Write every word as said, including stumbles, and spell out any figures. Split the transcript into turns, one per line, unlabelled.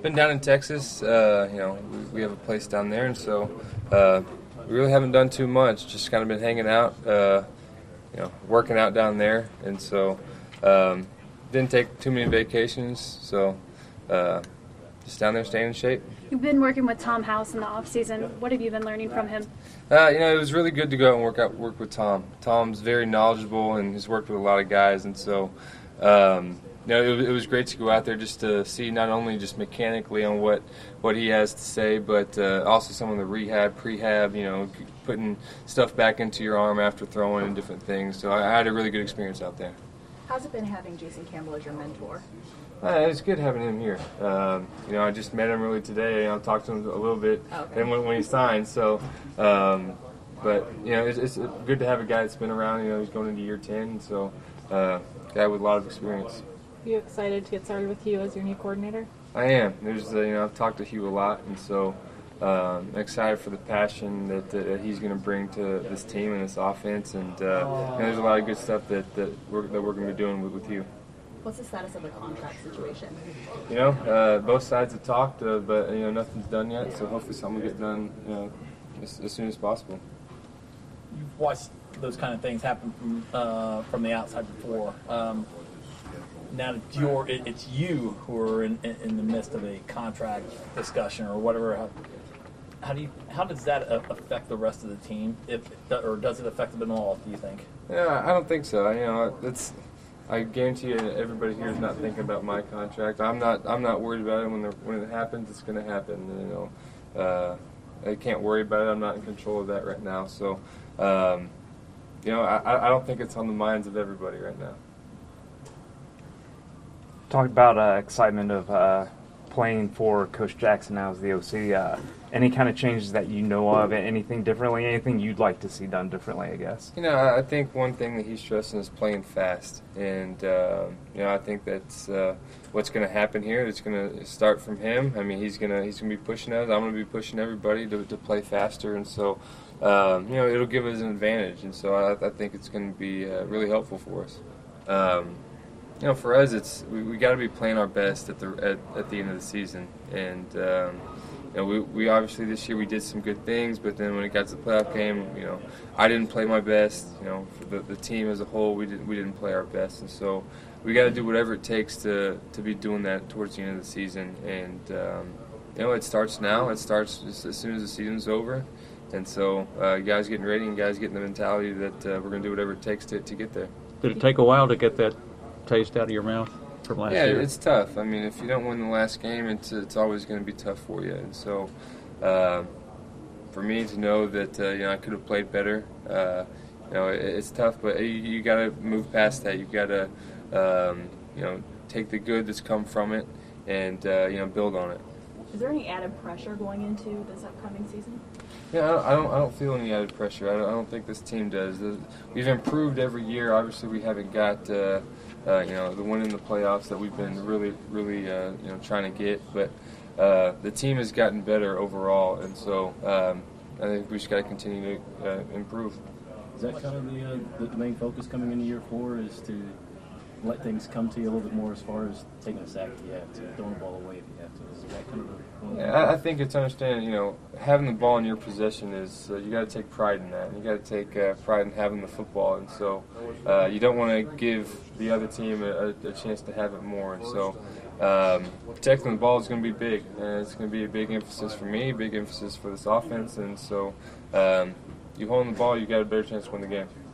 been down in Texas. Uh, you know, we, we have a place down there, and so uh, we really haven't done too much. Just kind of been hanging out, uh, you know, working out down there, and so um, didn't take too many vacations. So uh, just down there staying in shape.
You've been working with Tom House in the off season. What have you been learning from him?
Uh, you know, it was really good to go out and work out work with Tom. Tom's very knowledgeable and has worked with a lot of guys, and so um, you know, it, it was great to go out there just to see not only just mechanically on what, what he has to say, but uh, also some of the rehab, prehab, you know, putting stuff back into your arm after throwing and different things. So I, I had a really good experience out there.
How's it been having Jason Campbell as your mentor?
Uh, it's good having him here. Um, you know, I just met him really today. I talked to him a little bit,
okay.
and when, when he signed. So, um, but you know, it's, it's good to have a guy that's been around. You know, he's going into year ten, so uh, a guy with a lot of experience.
Are you excited to get started with Hugh as your new coordinator?
I am. There's, uh, you know, I've talked to Hugh a lot, and so um, I'm excited for the passion that, that he's going to bring to this team and this offense. And uh, you know, there's a lot of good stuff that, that we're that we're going to be doing with, with Hugh.
What's the status of the contract situation?
You know, uh, both sides have talked, uh, but you know, nothing's done yet. So hopefully, something will get done, you know, as, as soon as possible.
You've watched those kind of things happen from uh, from the outside before. Um, now that you're, it, it's you who are in, in, in the midst of a contract discussion or whatever. How, how do you? How does that affect the rest of the team? If or does it affect them at all? Do you think?
Yeah, I don't think so. You know, it's. I guarantee you, everybody here is not thinking about my contract. I'm not. I'm not worried about it. When the, when it happens, it's going to happen. You know, uh, I can't worry about it. I'm not in control of that right now. So, um, you know, I, I don't think it's on the minds of everybody right now.
Talk about uh, excitement of uh, playing for Coach Jackson now as the O C. Uh, any kind of changes that you know of? Anything differently? Anything you'd like to see done differently? I guess.
You know, I think one thing that he's stressing is playing fast, and uh, you know, I think that's uh, what's going to happen here. It's going to start from him. I mean, he's gonna he's gonna be pushing us. I'm going to be pushing everybody to, to play faster, and so um, you know, it'll give us an advantage, and so I, I think it's going to be uh, really helpful for us. Um, you know, for us, it's we, we got to be playing our best at the at, at the end of the season, and um, you know, we we obviously this year we did some good things, but then when it got to the playoff game, you know, I didn't play my best. You know, for the the team as a whole, we didn't we didn't play our best, and so we got to do whatever it takes to to be doing that towards the end of the season, and um, you know, it starts now. It starts just as soon as the season's over, and so uh, guys getting ready and guys getting the mentality that uh, we're going to do whatever it takes to to get there.
Did it take a while to get that taste out of your mouth from last
yeah,
year?
Yeah, it's tough. I mean, if you don't win the last game, it's it's always going to be tough for you. And so, uh, for me to know that uh, you know I could have played better, uh, you know, it, it's tough. But you, you got to move past that. You got to um, you know take the good that's come from it and uh, you know build on it.
Is there any added pressure going into this upcoming season?
Yeah, I don't. I don't feel any added pressure. I don't, I don't think this team does. We've improved every year. Obviously, we haven't got uh, uh, you know the win in the playoffs that we've been really, really uh, you know trying to get. But uh, the team has gotten better overall, and so um, I think we just got to continue to uh, improve.
Is that kind of the, uh, the main focus coming into year four? Is to let things come to you a little bit more as far as taking a sack if you have to, throwing the ball away if you have to? Is that kind of the
Yeah, I think it's understanding, you know, having the ball in your possession is, uh, you got to take pride in that. You got to take uh, pride in having the football, and so uh, you don't want to give the other team a, a chance to have it more. And so um, protecting the ball is going to be big, and it's going to be a big emphasis for me, big emphasis for this offense. And so um, you holding the ball, you got a better chance to win the game.